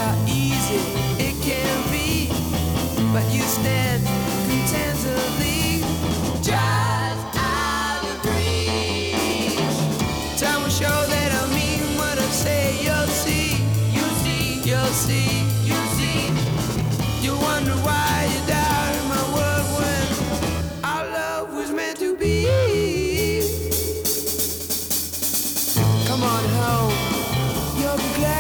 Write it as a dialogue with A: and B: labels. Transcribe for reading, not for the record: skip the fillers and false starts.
A: how easy it can be, but you stand contentedly just out of reach. Time will show that I mean what I say. You'll see, you'll see, you'll see.